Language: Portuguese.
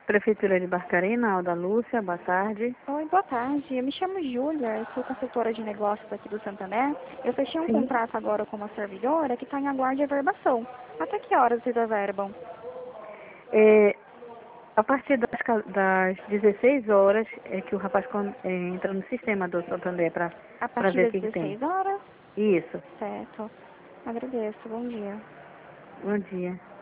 Prefeitura de Barcarena, Alda Lúcia, boa tarde. Oi, boa tarde. Eu me chamo Júlia, eu sou consultora de negócios aqui do Santander. Eu fechei um Sim. contrato agora com uma servidora que está em aguardo de averbação. Até que horas vocês averbam? A partir das 16 horas é que o rapaz entra no sistema do Santander A para partir ver o das que tem. 16 horas? Isso. Certo. Agradeço. Bom dia. Bom dia.